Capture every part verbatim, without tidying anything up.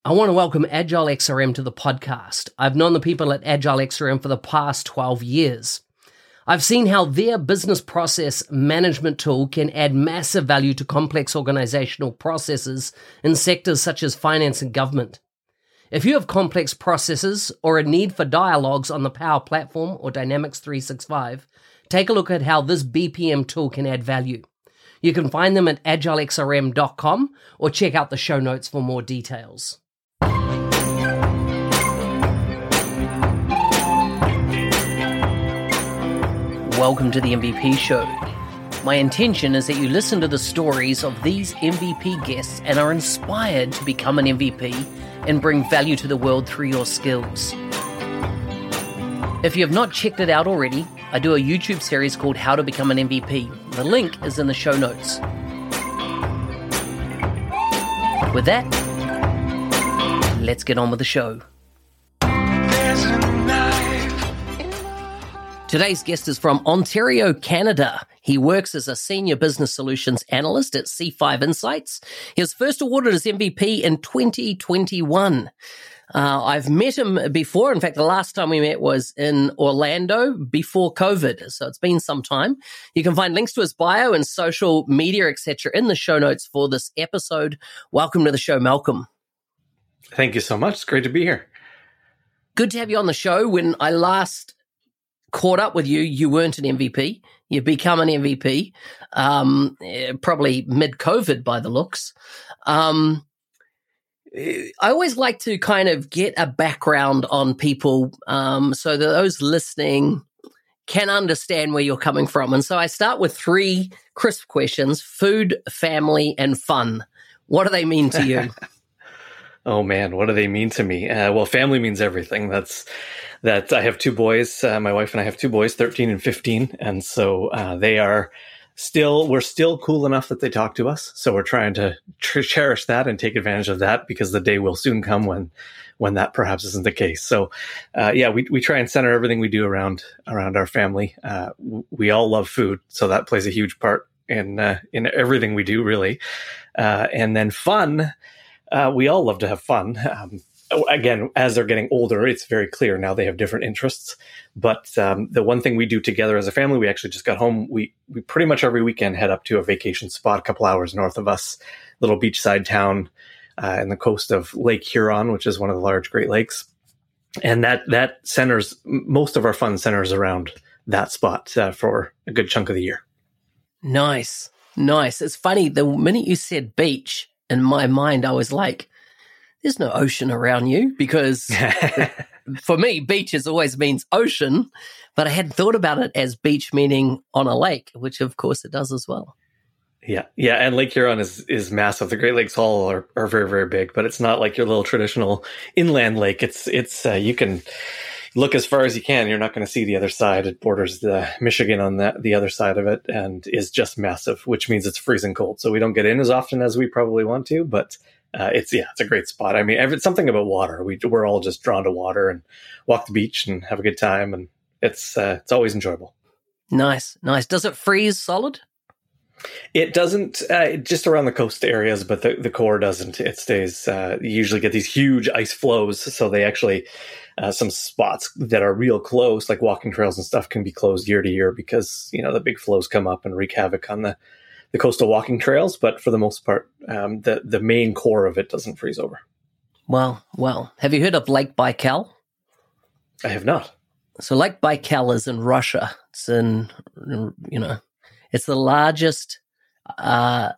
I want to welcome Agile X R M to the podcast. I've known the people at Agile X R M for the past twelve years. I've seen how their business process management tool can add massive value to complex organizational processes in sectors such as finance and government. If you have complex processes or a need for dialogues on the Power Platform or Dynamics three sixty-five, take a look at how this B P M tool can add value. You can find them at agile x r m dot com or check out the show notes for more details. Welcome to the M V P Show. My intention is that you listen to the stories of these M V P guests and are inspired to become an M V P and bring value to the world through your skills. If you have not checked it out already, I do a YouTube series called How to Become an M V P. The link is in the show notes. With that, let's get on with the show. Today's guest is from Ontario, Canada. He works as a Senior Business Solutions Analyst at C five Insights. He was first awarded as M V P in twenty twenty-one. Uh, I've met him before. In fact, the last time we met was in Orlando before COVID, so it's been some time. You can find links to his bio and social media, et cetera, in the show notes for this episode. Welcome to the show, Malcolm. Thank you so much. It's great to be here. Good to have you on the show. When I last caught up with you, you weren't an M V P. You've become an M V P, um, probably mid-COVID by the looks. Um, I always like to kind of get a background on people um, so that those listening can understand where you're coming from. And so I start with three crisp questions: food, family, and fun. What do they mean to you? Oh, man, what do they mean to me? Uh, well, family means everything. That's that I have two boys. Uh, my wife and I have two boys, thirteen and fifteen. And so uh, they are still, we're still cool enough that they talk to us. So we're trying to tr- cherish that and take advantage of that, because the day will soon come when when that perhaps isn't the case. So uh, yeah, we we try and center everything we do around around our family. Uh, we all love food, so that plays a huge part in, uh, in everything we do, really. Uh, and then fun. Uh, we all love to have fun. Um, again, as they're getting older, it's very clear now they have different interests. But um, the one thing we do together as a family, we actually just got home. We we pretty much every weekend head up to a vacation spot a couple hours north of us, little beachside town uh, in the coast of Lake Huron, which is one of the large Great Lakes. And that that centers, most of our fun centers around that spot uh, for a good chunk of the year. Nice, nice. It's funny, the minute you said beach, in my mind, I was like, there's no ocean around you, because for me, beaches always means ocean, but I hadn't thought about it as beach meaning on a lake, which of course it does as well. Yeah. Yeah. And Lake Huron is, is massive. The Great Lakes all are, are very, very big, but it's not like your little traditional inland lake. It's, it's, uh, you can look as far as you can. You're not going to see the other side. It borders the Michigan on that, the other side of it, and is just massive, which means it's freezing cold. So we don't get in as often as we probably want to, but uh, it's, yeah, it's a great spot. I mean, it's something about water. We, we're all just drawn to water and walk the beach and have a good time. And it's, uh, it's always enjoyable. Nice. Nice. Does it freeze solid? It doesn't, uh, just around the coast areas, but the, the core doesn't. It stays, uh, you usually get these huge ice flows. So they actually, uh, some spots that are real close, like walking trails and stuff, can be closed year to year because, you know, the big flows come up and wreak havoc on the, the coastal walking trails. But for the most part, um, the, the main core of it doesn't freeze over. Well, well, have you heard of Lake Baikal? I have not. So Lake Baikal is in Russia. It's in, you know, it's the largest uh,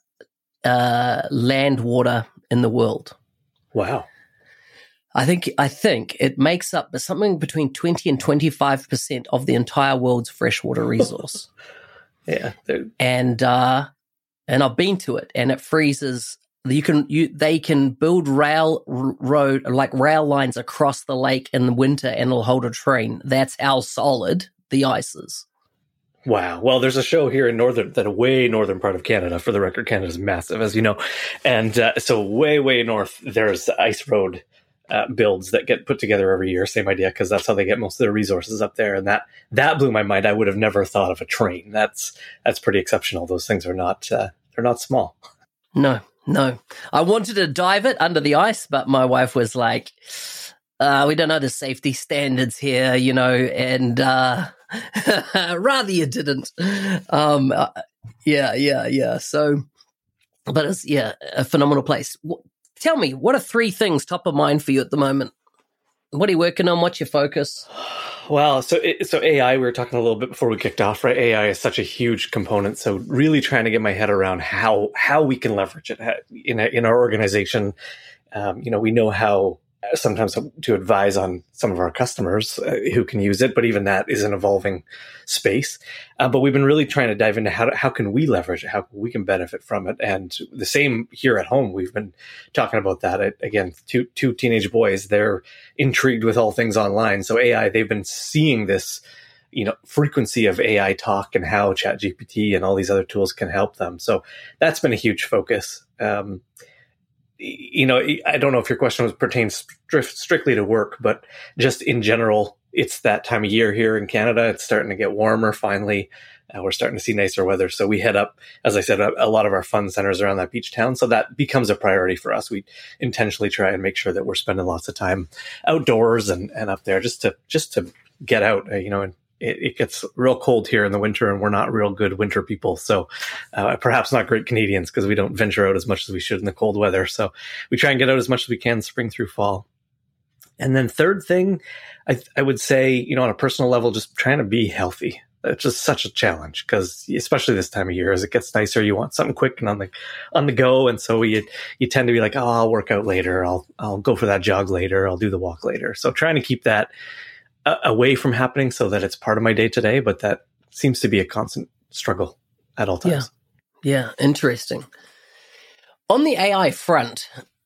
uh, land water in the world. Wow. I think I think it makes up something between twenty and twenty-five percent of the entire world's freshwater resource. Yeah. And uh, and I've been to it, and it freezes. You can you they can build rail r- road like rail lines across the lake in the winter, and it'll hold a train. That's how solid the ice is. Wow. Well, there's a show here in northern, that way northern part of Canada. For the record, Canada is massive, as you know. And uh, so way, way north, there's ice road uh, builds that get put together every year. Same idea, because that's how they get most of their resources up there. And that that blew my mind. I would have never thought of a train. That's that's pretty exceptional. Those things are not uh, they're not small. No, No. I wanted to dive it under the ice, but my wife was like, uh, we don't know the safety standards here, you know, and uh, rather you didn't. Um, uh, yeah, yeah, yeah. So, but it's, yeah, a phenomenal place. W- tell me, what are three things top of mind for you at the moment? What are you working on? What's your focus? Well, so it, so A I, we were talking a little bit before we kicked off, right? A I is such a huge component. So really trying to get my head around how how we can leverage it in a, in our organization. Um, you know, we know how sometimes to advise on some of our customers uh, who can use it, but even that is an evolving space. Uh, but we've been really trying to dive into how how can we leverage it, how we can benefit from it, and the same here at home. We've been talking about that. I, again, two two teenage boys, they're intrigued with all things online. So A I, they've been seeing this, you know, frequency of A I talk and how ChatGPT and all these other tools can help them. So that's been a huge focus. Um, you know, I don't know if your question was pertains stri- strictly to work, but just in general, it's that time of year here in Canada. It's starting to get warmer finally. Uh, we're starting to see nicer weather. So we head up, as I said, a, a lot of our fun centers around that beach town. So that becomes a priority for us. We intentionally try and make sure that we're spending lots of time outdoors and, and up there just to, just to get out, uh, you know, and it, it gets real cold here in the winter, and we're not real good winter people. So uh, perhaps not great Canadians, because we don't venture out as much as we should in the cold weather. So we try and get out as much as we can spring through fall. And then third thing, I, I would say, you know, on a personal level, just trying to be healthy. It's just such a challenge, because especially this time of year, as it gets nicer, you want something quick and on the on the go. And so you you tend to be like, oh, I'll work out later. I'll I'll go for that jog later. I'll do the walk later. So trying to keep that uh, away from happening so that it's part of my day to day. But that seems to be a constant struggle at all times. Yeah, yeah, interesting. On the A I front,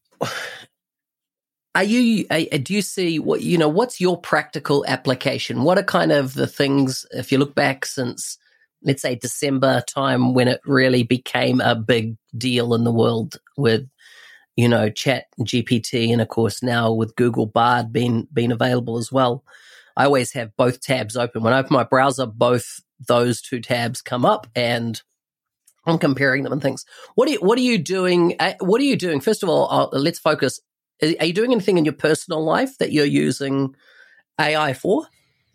Are you, uh, do you see what, you know, what's your practical application? What are kind of the things, if you look back since, let's say, December time, when it really became a big deal in the world with, you know, Chat G P T, and of course now with Google Bard being, being available as well. I always have both tabs open. When I open my browser, both those two tabs come up and I'm comparing them and things. What are you, what are you doing? Uh, what are you doing? First of all, uh, let's focus. Are you doing anything in your personal life that you're using A I for?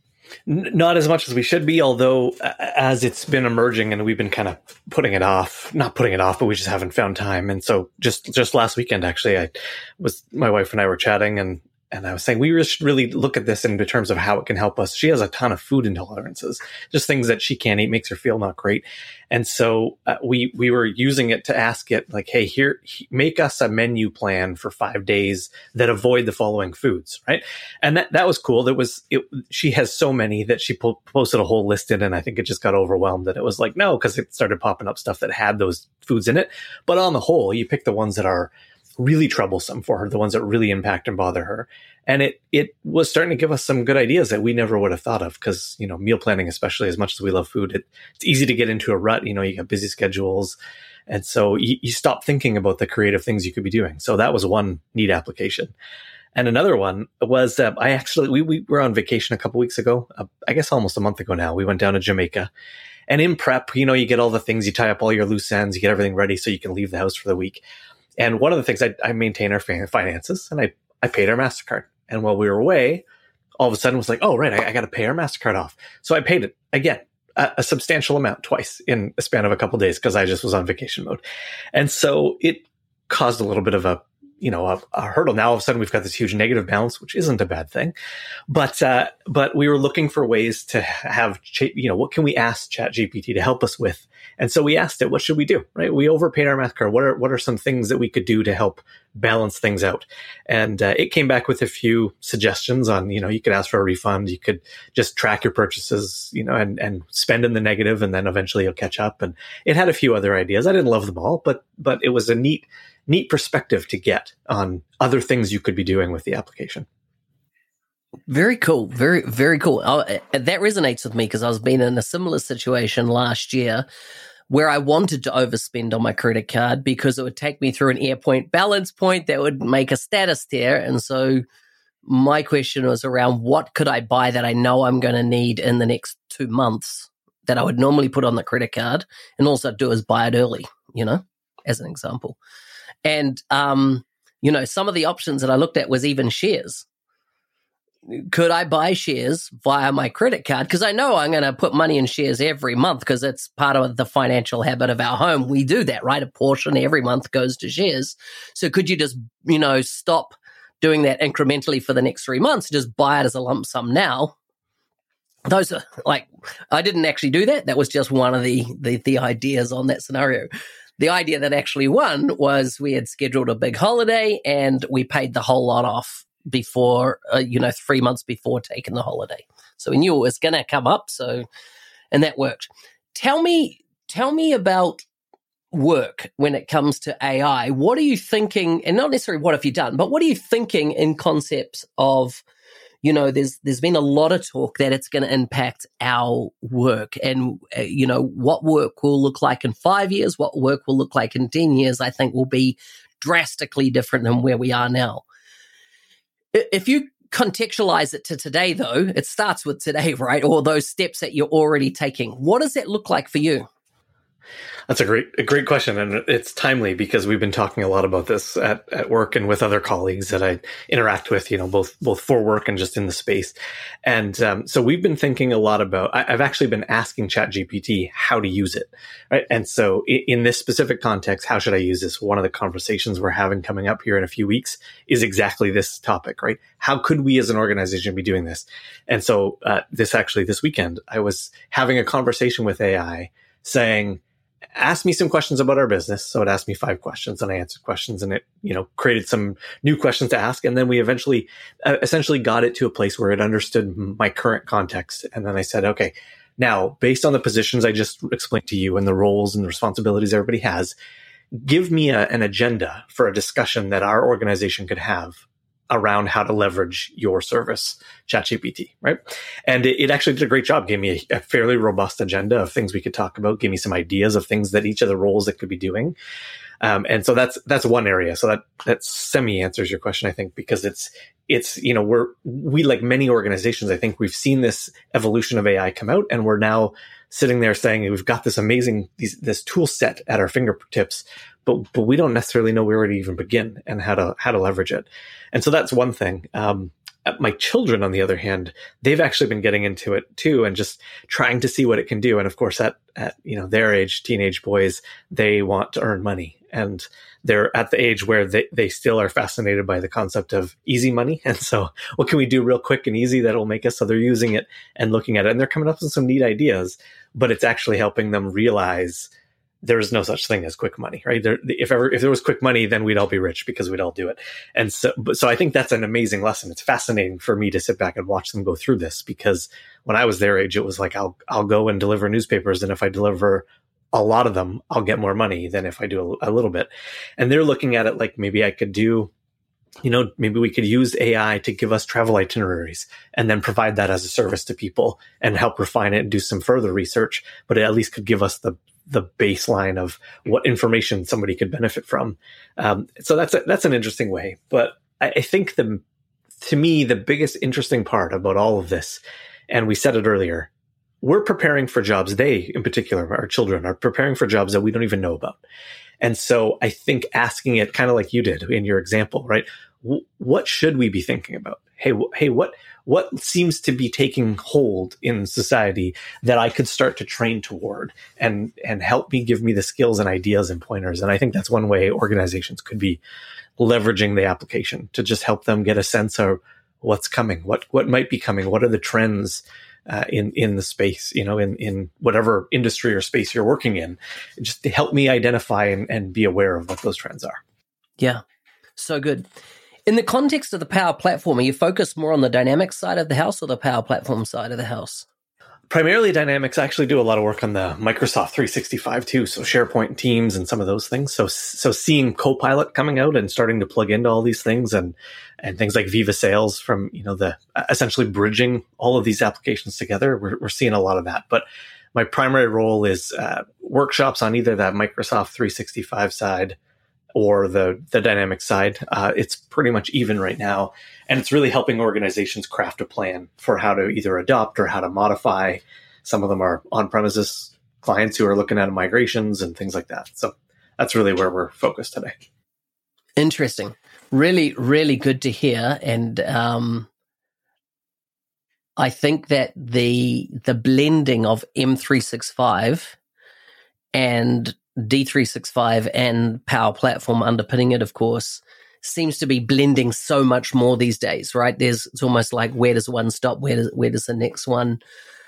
Not as much as we should be, although as it's been emerging and we've been kind of putting it off, not putting it off, but we just haven't found time. And so just, just last weekend, actually, I was, my wife and I were chatting, and And I was saying we should really look at this in terms of how it can help us. She has a ton of food intolerances, just things that she can't eat, makes her feel not great. And so uh, we we were using it to ask it, like, hey, here, make us a menu plan for five days that avoid the following foods, right? And that, that was cool. That was it, she has so many that she po- posted a whole list in, and I think it just got overwhelmed. And it was like, no, because it started popping up stuff that had those foods in it. But on the whole, you pick the ones that are really troublesome for her, the ones that really impact and bother her. And it it was starting to give us some good ideas that we never would have thought of, because, you know, meal planning, especially, as much as we love food, it, it's easy to get into a rut. You know, you got busy schedules. And so you, you stop thinking about the creative things you could be doing. So that was one neat application. And another one was uh, I actually, we, we were on vacation a couple weeks ago, uh, I guess almost a month ago now. We went down to Jamaica. And in prep, you know, you get all the things, you tie up all your loose ends, you get everything ready so you can leave the house for the week. And one of the things, I, I maintain our finances, and I, I paid our MasterCard. And while we were away, all of a sudden it was like, oh, right, I, I got to pay our MasterCard off. So I paid it again, a, a substantial amount twice in a span of a couple of days, because I just was on vacation mode. And so it caused a little bit of a, you know, a, a hurdle. Now all of a sudden we've got this huge negative balance, which isn't a bad thing. But, uh, but we were looking for ways to have, you know, what can we ask ChatGPT to help us with? And so we asked it, what should we do? Right? We overpaid our MasterCard. What are, what are some things that we could do to help balance things out? And uh, it came back with a few suggestions on, you know, you could ask for a refund. You could just track your purchases, you know, and, and spend in the negative, and then eventually you'll catch up. And it had a few other ideas. I didn't love them all, but, but it was a neat, neat perspective to get on other things you could be doing with the application. Very cool. Very, very cool. Oh, that resonates with me, because I was being in a similar situation last year where I wanted to overspend on my credit card because it would take me through an AirPoint balance point that would make a status there. And so my question was around, what could I buy that I know I'm going to need in the next two months that I would normally put on the credit card, and also do is buy it early, you know, as an example. And, um, you know, some of the options that I looked at was even shares. Could I buy shares via my credit card? Because I know I'm going to put money in shares every month because it's part of the financial habit of our home. We do that, right? A portion every month goes to shares. So could you just, you know, stop doing that incrementally for the next three months, just buy it as a lump sum now? Those are like, I didn't actually do that. That was just one of the, the, the ideas on that scenario. The idea that actually won was we had scheduled a big holiday and we paid the whole lot off before, uh, you know, three months before taking the holiday. So we knew it was going to come up. So, and that worked. Tell me, tell me about work when it comes to A I. What are you thinking? And not necessarily what have you done, but what are you thinking in concepts of, you know, there's there's been a lot of talk that it's going to impact our work, and uh, you know, what work will look like in five years, what work will look like in ten years. I think will be drastically different than where we are now. If you contextualize it to today, though, it starts with today, right? Or those steps that you're already taking. What does that look like for you? That's a great, a great question. And it's timely because we've been talking a lot about this at, at work and with other colleagues that I interact with, you know, both, both for work and just in the space. And um, so we've been thinking a lot about, I, I've actually been asking ChatGPT how to use it. Right. And so in, in this specific context, how should I use this? One of the conversations we're having coming up here in a few weeks is exactly this topic, right? How could we as an organization be doing this? And so uh, this actually, this weekend, I was having a conversation with A I saying, ask me some questions about our business. So it asked me five questions and I answered questions, and it, you know, created some new questions to ask. And then we eventually uh, essentially got it to a place where it understood my current context. And then I said, okay, now based on the positions I just explained to you and the roles and the responsibilities everybody has, give me a, an agenda for a discussion that our organization could have around how to leverage your service, ChatGPT, right? And it, it actually did a great job, gave me a, a fairly robust agenda of things we could talk about, gave me some ideas of things that each of the roles it could be doing. Um, and so that's, that's one area. So that, that semi answers your question, I think, because it's, it's, you know, we're, we, like many organizations, I think we've seen this evolution of A I come out, and we're now sitting there saying we've got this amazing, these, this tool set at our fingertips, but, but we don't necessarily know where to even begin and how to, how to leverage it. And so that's one thing. Um, my children, on the other hand, they've actually been getting into it too, and just trying to see what it can do. And of course, at, at, you know, their age, teenage boys, they want to earn money, and they're at the age where they, they still are fascinated by the concept of easy money. And so what can we do real quick and easy that'll make us? So they're using it and looking at it, and they're coming up with some neat ideas, but it's actually helping them realize there's no such thing as quick money, right? There, if ever, if there was quick money, then we'd all be rich because we'd all do it. And so, but, so I think that's an amazing lesson. It's fascinating for me to sit back and watch them go through this, because when I was their age, it was like, I'll, I'll go and deliver newspapers. And if I deliver a lot of them, I'll get more money than if I do a, a little bit. And they're looking at it like, maybe I could do, you know, maybe we could use A I to give us travel itineraries and then provide that as a service to people and help refine it and do some further research, but it at least could give us the the baseline of what information somebody could benefit from. Um, so that's a, that's an interesting way. But I, I think the, to me, the biggest interesting part about all of this, and we said it earlier, we're preparing for jobs. They, in particular, our children, are preparing for jobs that we don't even know about. And so I think asking it, kind of like you did in your example, right? W- what should we be thinking about? Hey, w- hey, what what seems to be taking hold in society that I could start to train toward and and help me, give me the skills and ideas and pointers? And I think that's one way organizations could be leveraging the application to just help them get a sense of what's coming, what what might be coming, what are the trends uh, in in the space, you know, in in whatever industry or space you're working in, just to help me identify and, and be aware of what those trends are. Yeah, so good. In the context of the Power Platform, are you focused more on the Dynamics side of the house or the Power Platform side of the house? Primarily Dynamics. I actually do a lot of work on the Microsoft three sixty-five too, so SharePoint, Teams, and some of those things. So, so seeing Copilot coming out and starting to plug into all these things, and and things like Viva Sales, from, you know, the essentially bridging all of these applications together, we're, we're seeing a lot of that. But my primary role is uh, workshops on either that Microsoft three sixty-five side or the the Dynamics side. Uh, it's pretty much even right now. And it's really helping organizations craft a plan for how to either adopt or how to modify. Some of them are on-premises clients who are looking at migrations and things like that. So that's really where we're focused today. Interesting. Really, really good to hear. And um, I think that the the blending of M three sixty-five and D three sixty-five and Power Platform underpinning it, of course, seems to be blending so much more these days, right? There's it's almost like, where does one stop? Where does where does the next one?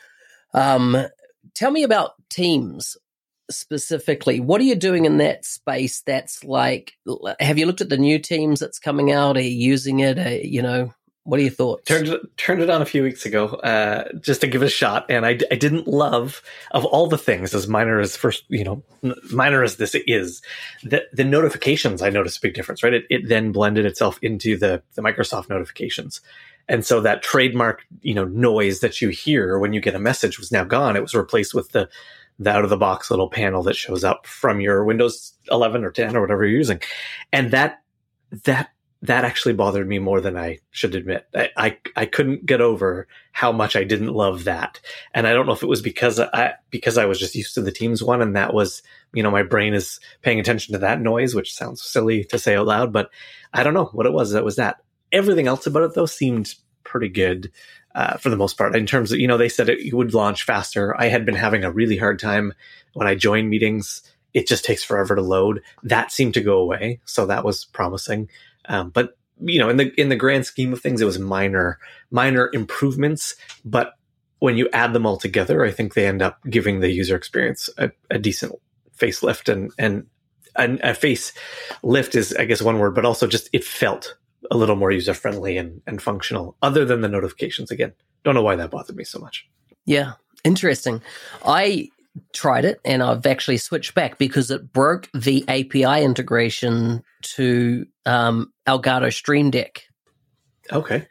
Um, tell me about Teams specifically. What are you doing in that space? That's like, have you looked at the new Teams that's coming out? Are you using it? Are, you know, what are your thoughts? Turned it, turned it on a few weeks ago, uh, just to give it a shot. And I, I didn't love, of all the things, as minor as first, you know, minor as this is, the, the notifications, I noticed a big difference, right? It, it then blended itself into the, the Microsoft notifications. And so that trademark, you know, noise that you hear when you get a message was now gone. It was replaced with the, the out of the box little panel that shows up from your Windows eleven or ten or whatever you're using. And that, that, that actually bothered me more than I should admit. I, I, I couldn't get over how much I didn't love that. And I don't know if it was because I, because I was just used to the Teams one, and that was, you know, my brain is paying attention to that noise, which sounds silly to say out loud, but I don't know what it was. That was that. Everything else about it, though, seemed pretty good uh, for the most part. In terms of, you know, they said it would launch faster. I had been having a really hard time when I joined meetings. It just takes forever to load. That seemed to go away, so that was promising. Um, but you know, in the in the grand scheme of things, it was minor minor improvements. But when you add them all together, I think they end up giving the user experience a, a decent facelift. And and a, a face lift is, I guess, one word, but also just it felt a little more user friendly and, and functional. Other than the notifications, again, don't know why that bothered me so much. Yeah, interesting. I tried it and I've actually switched back because it broke the A P I integration to um, Elgato Stream Deck. Okay.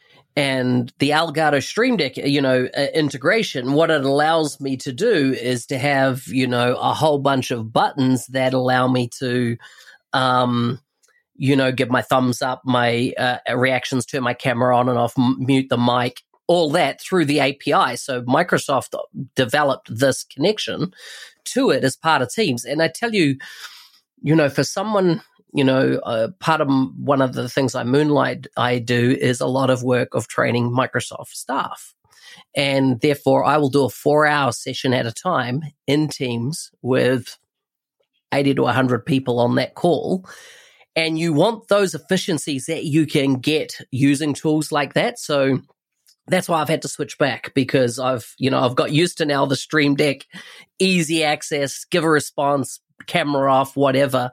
And the Elgato Stream Deck, you know, uh, integration, what it allows me to do is to have, you know, a whole bunch of buttons that allow me to, um, you know, give my thumbs up, my uh, reactions, turn my camera on and off, m- mute the mic, all that through the A P I. So Microsoft developed this connection to it as part of Teams. And I tell you, you know, for someone, you know, uh, part of one of the things I moonlight, I do is a lot of work of training Microsoft staff. And therefore, I will do a four-hour session at a time in Teams with eighty to one hundred people on that call. And you want those efficiencies that you can get using tools like that. So that's why I've had to switch back, because I've, you know, I've got used to now the Stream Deck, easy access, give a response, camera off, whatever.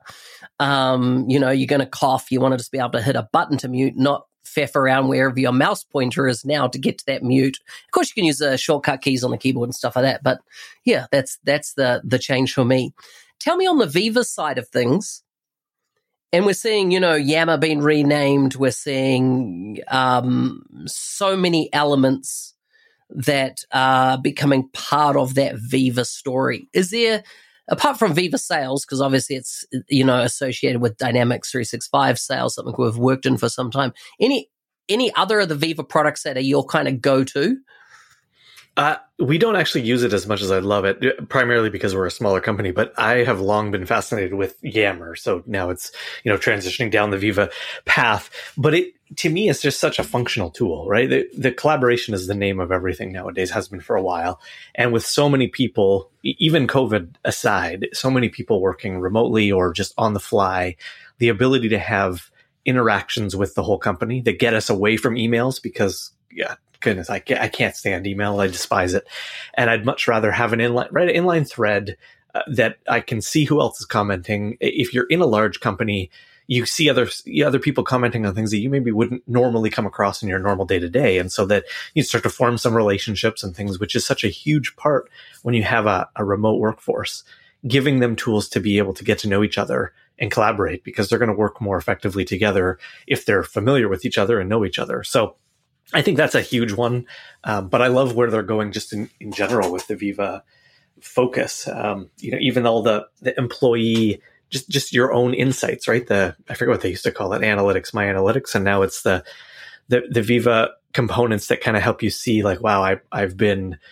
Um, you know, you're going to cough. You want to just be able to hit a button to mute, not faff around wherever your mouse pointer is now to get to that mute. Of course, you can use the shortcut keys on the keyboard and stuff like that. But yeah, that's that's the the change for me. Tell me on the Viva side of things. And we're seeing, you know, Yammer being renamed. We're seeing um, so many elements that are becoming part of that Viva story. Is there, apart from Viva Sales, because obviously it's, you know, associated with Dynamics three sixty-five sales, something we've worked in for some time, any any other of the Viva products that are your kind of go-to? Uh, we don't actually use it as much as I'd love it, primarily because we're a smaller company, but I have long been fascinated with Yammer. So now it's, you know, transitioning down the Viva path. But it, to me, it's just such a functional tool, right? The, the collaboration is the name of everything nowadays, has been for a while. And with so many people, even COVID aside, so many people working remotely or just on the fly, the ability to have interactions with the whole company that get us away from emails, because, yeah, goodness, I can't, I can't stand email. I despise it. And I'd much rather have an inline, right, an inline thread uh, that I can see who else is commenting. If you're in a large company, you see other, other people commenting on things that you maybe wouldn't normally come across in your normal day to day. And so that you start to form some relationships and things, which is such a huge part when you have a, a remote workforce, giving them tools to be able to get to know each other and collaborate, because they're going to work more effectively together if they're familiar with each other and know each other. So I think that's a huge one, um, but I love where they're going just in, in general with the Viva focus. Um, you know, even all the, the employee, just, just your own insights, right? The, I forget what they used to call it, analytics, my analytics. And now it's the, the, the Viva components that kind of help you see like, wow, I, I've been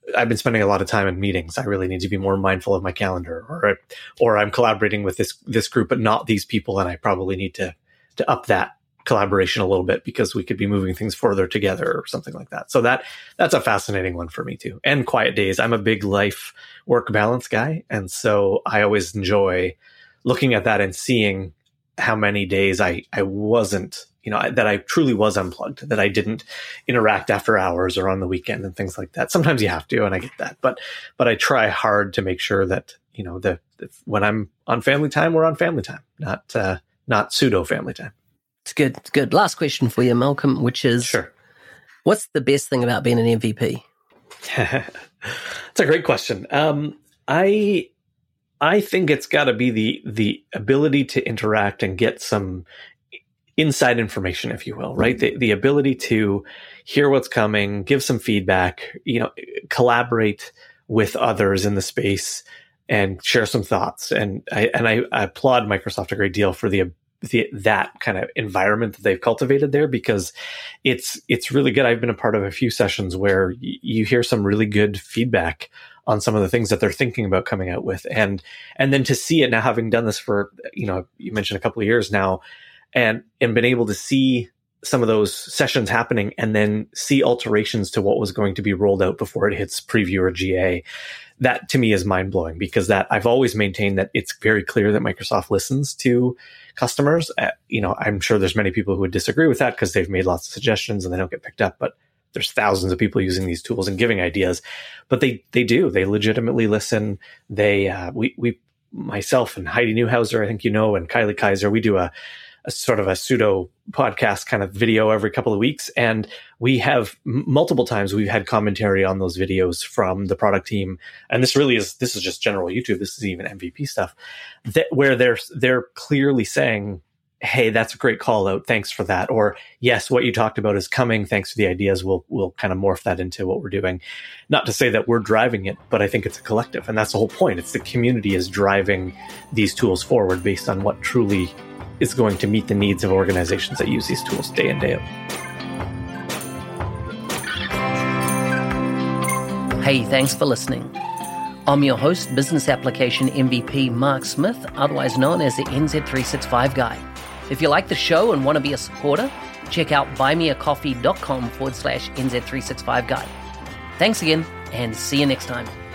I've been spending a lot of time in meetings. I really need to be more mindful of my calendar, or or I'm collaborating with this this group, but not these people, and I probably need to to up that collaboration a little bit because we could be moving things further together or something like that. So that that's a fascinating one for me too. And quiet days. I'm a big life work balance guy, and so I always enjoy looking at that and seeing how many days I I wasn't, you know, that I truly was unplugged, that I didn't interact after hours or on the weekend and things like that. Sometimes you have to, and I get that, but but I try hard to make sure that, you know, that when I'm on family time, we're on family time, not uh, not pseudo family time. It's good. It's good. Last question for you, Malcolm, which is, sure. What's the best thing about being an M V P? That's a great question. Um, I I think it's got to be the the ability to interact and get some inside information, if you will, right? The the ability to hear what's coming, give some feedback, you know, collaborate with others in the space, and share some thoughts. And I and I, I applaud Microsoft a great deal for the The, that kind of environment that they've cultivated there, because it's it's really good. I've been a part of a few sessions where y- you hear some really good feedback on some of the things that they're thinking about coming out with, and and then to see it now, having done this for, you know, you mentioned a couple of years now, and and been able to see some of those sessions happening, and then see alterations to what was going to be rolled out before it hits preview or G A. That to me is mind blowing, because that I've always maintained that it's very clear that Microsoft listens to customers. Uh, you know, I'm sure there's many people who would disagree with that because they've made lots of suggestions and they don't get picked up, but there's thousands of people using these tools and giving ideas, but they, they do, they legitimately listen. They, uh, we, we, myself and Heidi Newhauser, I think, you know, and Kylie Kaiser, we do a, a sort of a pseudo podcast kind of video every couple of weeks. And we have m- multiple times we've had commentary on those videos from the product team. And this really is, this is just general YouTube. This is even M V P stuff that where they're, they're clearly saying, hey, that's a great call out. Thanks for that. Or yes, what you talked about is coming. Thanks for the ideas. We'll, we'll kind of morph that into what we're doing. Not to say that we're driving it, but I think it's a collective. And that's the whole point. It's the community is driving these tools forward based on what truly is going to meet the needs of organizations that use these tools day in, day out. Hey, thanks for listening. I'm your host, Business Application M V P Mark Smith, otherwise known as the N Z three sixty-five Guy. If you like the show and want to be a supporter, check out buymeacoffee.com forward slash NZ365 Guy. Thanks again, and see you next time.